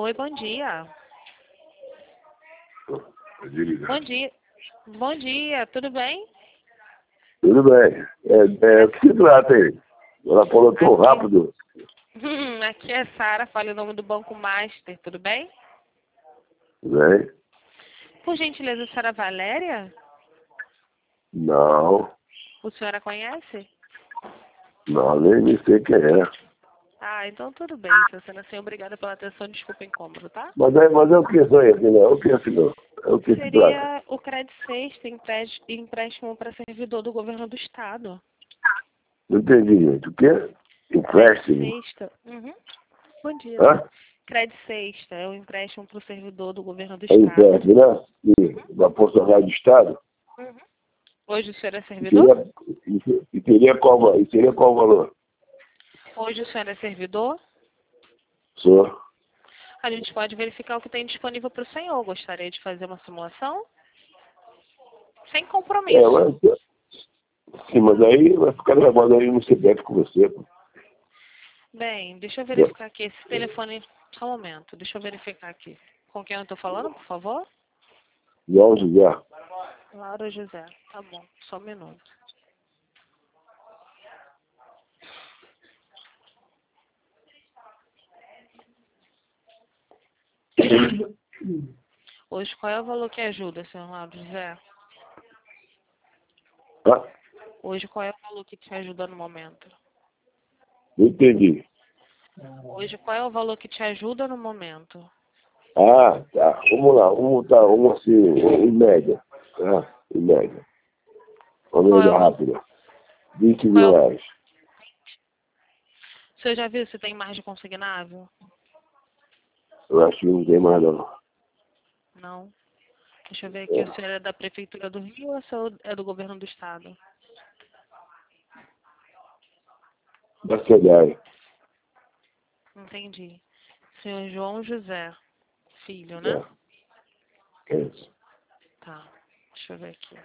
Oi, bom dia. Bom dia. Bom dia, tudo bem? Tudo bem. O que se trata aí? Ela falou tão rápido. Aqui é Sara, fala o nome do Banco Master, tudo bem? Tudo bem? Por gentileza, Sara Valéria? Não, O senhor a conhece? não, nem sei quem é. Ah, então tudo bem, seu sendo assim, obrigada pela atenção, desculpa o incômodo, tá? Mas é o que isso aí, filho? É o que, filho? É o que se trata? Seria o Credit Sexta, empréstimo para servidor do governo do estado. Não entendi, gente. O quê? Credit Empréstimo? Sexta. Uhum. Bom dia. Hã? Credit Sexta é o empréstimo para o servidor do governo do É estado. empréstimo, né? Sim, da Força Rádio do Estado. Uhum. Hoje o senhor é E servidor? seria qual valor? Hoje o senhor é servidor? Sou. A gente pode verificar o que tem disponível para o senhor. Gostaria de fazer uma simulação? Sem compromisso. Sim, mas aí vai ficar gravado aí no CPF com você, pô. Bem, deixa eu verificar aqui. Esse telefone... Só um momento. Deixa eu verificar aqui. Com quem eu estou falando, por favor? João José. Laura José. Tá bom. Só um minuto. Hoje, qual é o valor que ajuda, senhor Lauro José? Tá? Hoje, qual é o valor que te ajuda no momento? Não entendi. Hoje, qual é o valor que te ajuda no momento? Ah, tá. Vamos lá. Vamos assim, em média. Tá? Em média. Uma Qual é média o valor? rápida. 20 Qual é mil o... reais. O senhor já viu se tem margem consignável? Eu acho que não tem mais não. Não. Deixa eu ver aqui. É. O senhor é da Prefeitura do Rio ou o senhor é do Governo do Estado? Da SEDAI. Entendi. Senhor João José, filho, né? É. É isso. Tá. Deixa eu ver aqui.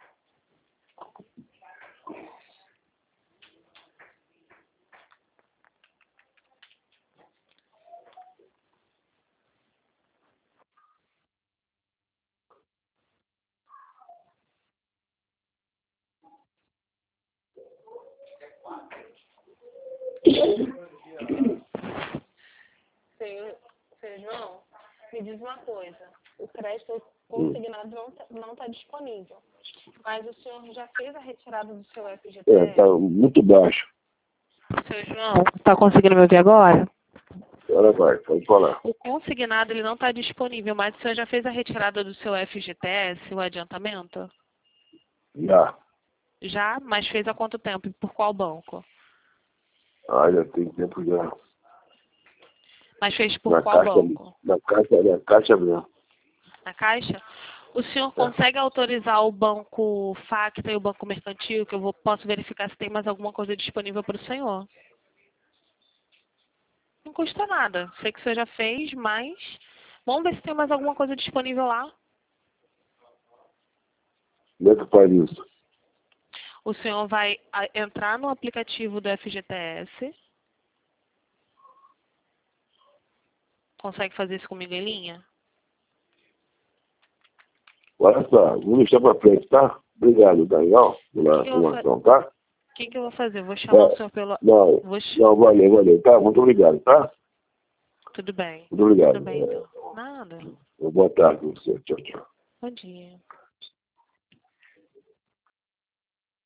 Senhor João, me diz uma coisa. O crédito consignado não tá disponível. Mas o senhor já fez a retirada do seu FGTS? Tá muito baixo. Senhor João, tá conseguindo me ouvir agora? Agora vai, pode falar. O consignado ele não está disponível, mas o senhor já fez a retirada do seu FGTS, o adiantamento? Já. Já? Mas fez há quanto tempo e por qual banco? Ah, já tem tempo já. Mas fez por qual banco? Na caixa mesmo. Na Caixa? O senhor É. consegue autorizar o banco Facta e o banco mercantil, que eu posso verificar se tem mais alguma coisa disponível para o senhor? Não custa nada. Sei que o senhor já fez, mas vamos ver se tem mais alguma coisa disponível lá. Como é que faz isso? O senhor vai entrar no aplicativo do FGTS. Consegue fazer isso comigo em linha? Olha só, vamos deixar pra frente, tá? Obrigado, Daniel, pela informação, tá? O que eu vou fazer? Vou chamar o senhor pelo... Não, valeu, tá? Muito obrigado, tá? Tudo bem. Muito obrigado. Tudo bem, então. Nada. Boa tarde pra você. Tchau, tchau. Bom dia.